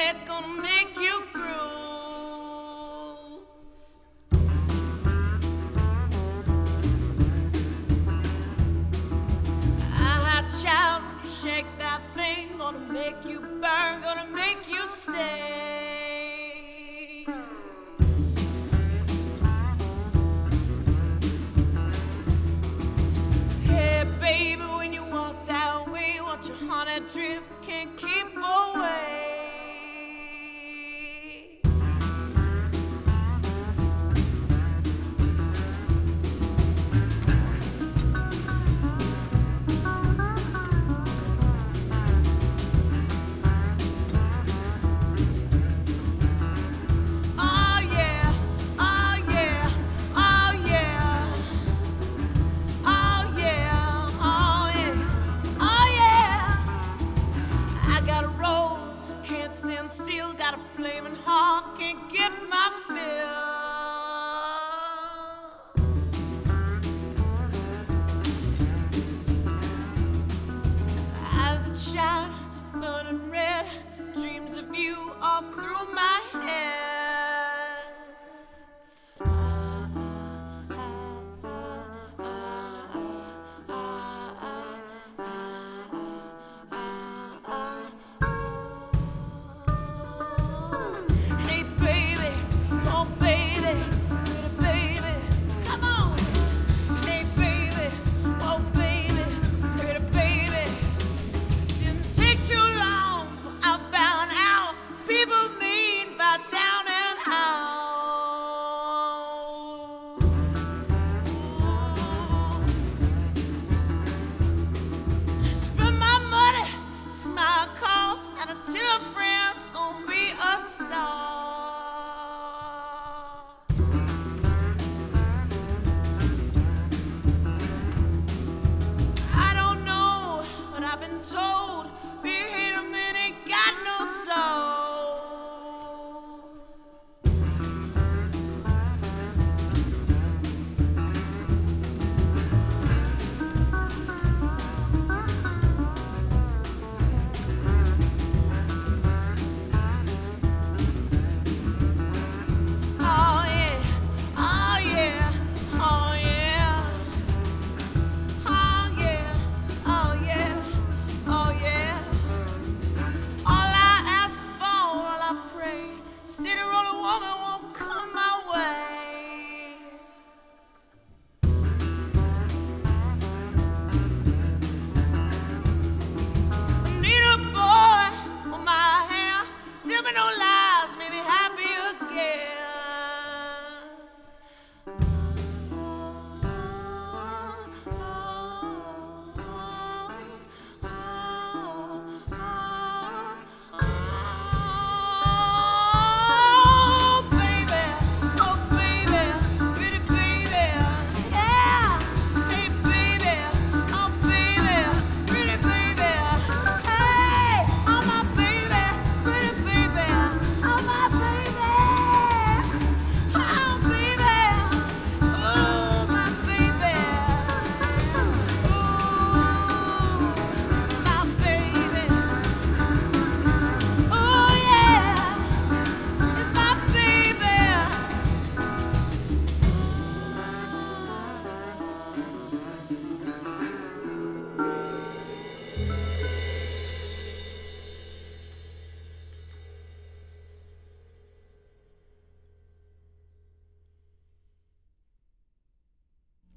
head, gonna make you groove. Child, shake that thing, gonna make you burn, gonna make you stay. Hey baby, when you walk that way, watch your honey drip, can't keep away. Still got a flaming heart, can't get my fill. As a child, burning red, dreams of you all through my head. Spend my money to my cost and until a friend.